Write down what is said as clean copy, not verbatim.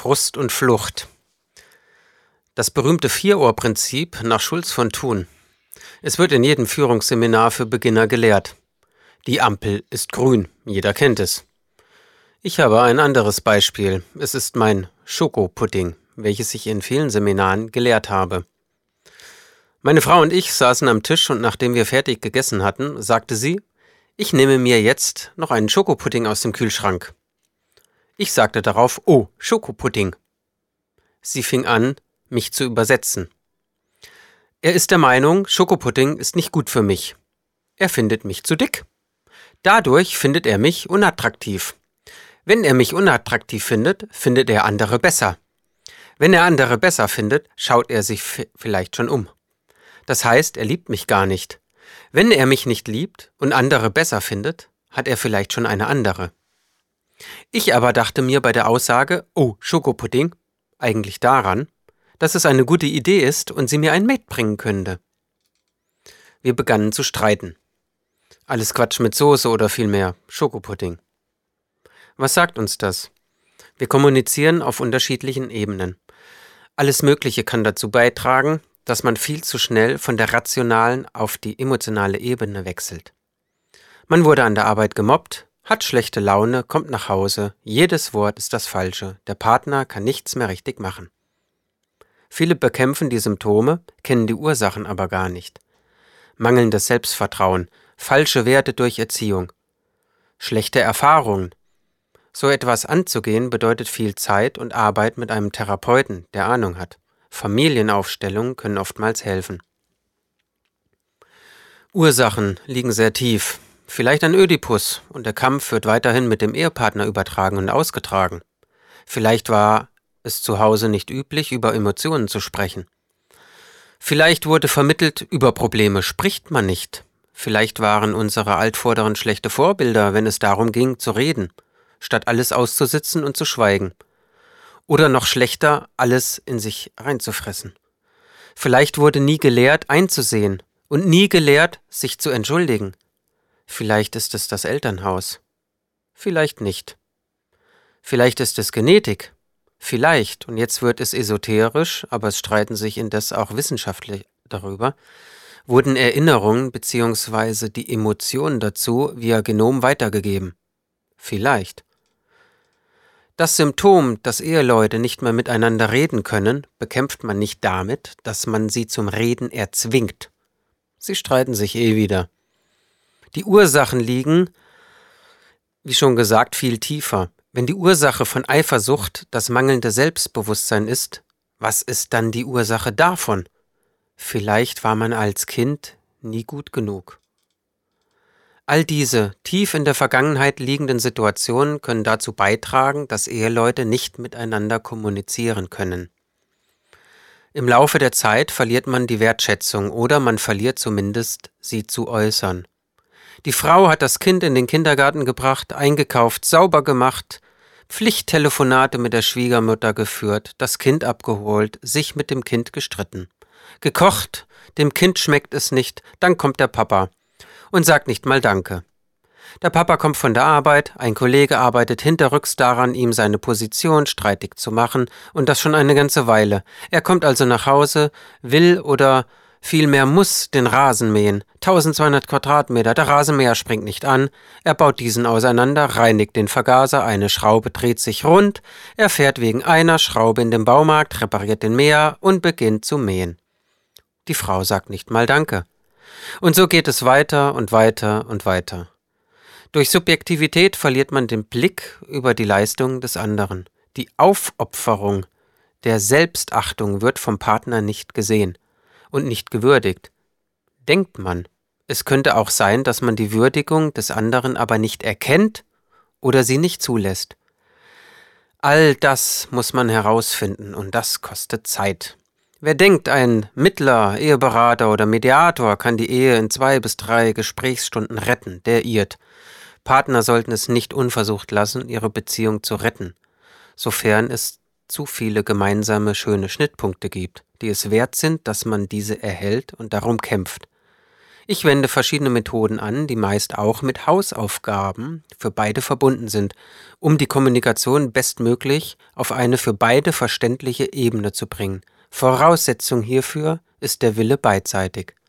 Frust und Flucht. Das berühmte Vier-Ohr-Prinzip nach Schulz von Thun. Es wird in jedem Führungsseminar für Beginner gelehrt. Die Ampel ist grün, jeder kennt es. Ich habe ein anderes Beispiel. Es ist mein Schokopudding, welches ich in vielen Seminaren gelehrt habe. Meine Frau und ich saßen am Tisch und nachdem wir fertig gegessen hatten, sagte sie, ich nehme mir jetzt noch einen Schokopudding aus dem Kühlschrank. Ich sagte darauf, oh, Schokopudding. Sie fing an, mich zu übersetzen. Er ist der Meinung, Schokopudding ist nicht gut für mich. Er findet mich zu dick. Dadurch findet er mich unattraktiv. Wenn er mich unattraktiv findet, findet er andere besser. Wenn er andere besser findet, schaut er sich vielleicht schon um. Das heißt, er liebt mich gar nicht. Wenn er mich nicht liebt und andere besser findet, hat er vielleicht schon eine andere. Ich aber dachte mir bei der Aussage, oh, Schokopudding, eigentlich daran, dass es eine gute Idee ist und sie mir ein Mate bringen könnte. Wir begannen zu streiten. Alles Quatsch mit Soße oder vielmehr Schokopudding. Was sagt uns das? Wir kommunizieren auf unterschiedlichen Ebenen. Alles Mögliche kann dazu beitragen, dass man viel zu schnell von der rationalen auf die emotionale Ebene wechselt. Man wurde an der Arbeit gemobbt, hat schlechte Laune, kommt nach Hause, jedes Wort ist das Falsche, der Partner kann nichts mehr richtig machen. Viele bekämpfen die Symptome, kennen die Ursachen aber gar nicht. Mangelndes Selbstvertrauen, falsche Werte durch Erziehung, schlechte Erfahrungen. So etwas anzugehen bedeutet viel Zeit und Arbeit mit einem Therapeuten, der Ahnung hat. Familienaufstellungen können oftmals helfen. Ursachen liegen sehr tief. Vielleicht ein Ödipus und der Kampf wird weiterhin mit dem Ehepartner übertragen und ausgetragen. Vielleicht war es zu Hause nicht üblich, über Emotionen zu sprechen. Vielleicht wurde vermittelt, über Probleme spricht man nicht. Vielleicht waren unsere Altvorderen schlechte Vorbilder, wenn es darum ging, zu reden, statt alles auszusitzen und zu schweigen. Oder noch schlechter, alles in sich reinzufressen. Vielleicht wurde nie gelehrt, einzusehen und nie gelehrt, sich zu entschuldigen. Vielleicht ist es das Elternhaus. Vielleicht nicht. Vielleicht ist es Genetik. Vielleicht, und jetzt wird es esoterisch, aber es streiten sich indes auch wissenschaftlich darüber, wurden Erinnerungen bzw. die Emotionen dazu via Genom weitergegeben. Vielleicht. Das Symptom, dass Eheleute nicht mehr miteinander reden können, bekämpft man nicht damit, dass man sie zum Reden erzwingt. Sie streiten sich wieder. Die Ursachen liegen, wie schon gesagt, viel tiefer. Wenn die Ursache von Eifersucht das mangelnde Selbstbewusstsein ist, was ist dann die Ursache davon? Vielleicht war man als Kind nie gut genug. All diese tief in der Vergangenheit liegenden Situationen können dazu beitragen, dass Eheleute nicht miteinander kommunizieren können. Im Laufe der Zeit verliert man die Wertschätzung oder man verliert zumindest, sie zu äußern. Die Frau hat das Kind in den Kindergarten gebracht, eingekauft, sauber gemacht, Pflichttelefonate mit der Schwiegermutter geführt, das Kind abgeholt, sich mit dem Kind gestritten. Gekocht, dem Kind schmeckt es nicht, dann kommt der Papa und sagt nicht mal Danke. Der Papa kommt von der Arbeit, ein Kollege arbeitet hinterrücks daran, ihm seine Position streitig zu machen und das schon eine ganze Weile. Er kommt also nach Hause, will oder vielmehr muss den Rasen mähen. 1200 Quadratmeter, der Rasenmäher springt nicht an. Er baut diesen auseinander, reinigt den Vergaser, eine Schraube dreht sich rund. Er fährt wegen einer Schraube in den Baumarkt, repariert den Mäher und beginnt zu mähen. Die Frau sagt nicht mal Danke. Und so geht es weiter und weiter und weiter. Durch Subjektivität verliert man den Blick über die Leistung des anderen. Die Aufopferung der Selbstachtung wird vom Partner nicht gesehen und nicht gewürdigt. Denkt man, es könnte auch sein, dass man die Würdigung des anderen aber nicht erkennt oder sie nicht zulässt. All das muss man herausfinden und das kostet Zeit. Wer denkt, ein Mittler, Eheberater oder Mediator kann die Ehe in 2 bis 3 Gesprächsstunden retten, der irrt. Partner sollten es nicht unversucht lassen, ihre Beziehung zu retten, sofern es zu viele gemeinsame schöne Schnittpunkte gibt, die es wert sind, dass man diese erhält und darum kämpft. Ich wende verschiedene Methoden an, die meist auch mit Hausaufgaben für beide verbunden sind, um die Kommunikation bestmöglich auf eine für beide verständliche Ebene zu bringen. Voraussetzung hierfür ist der Wille beidseitig.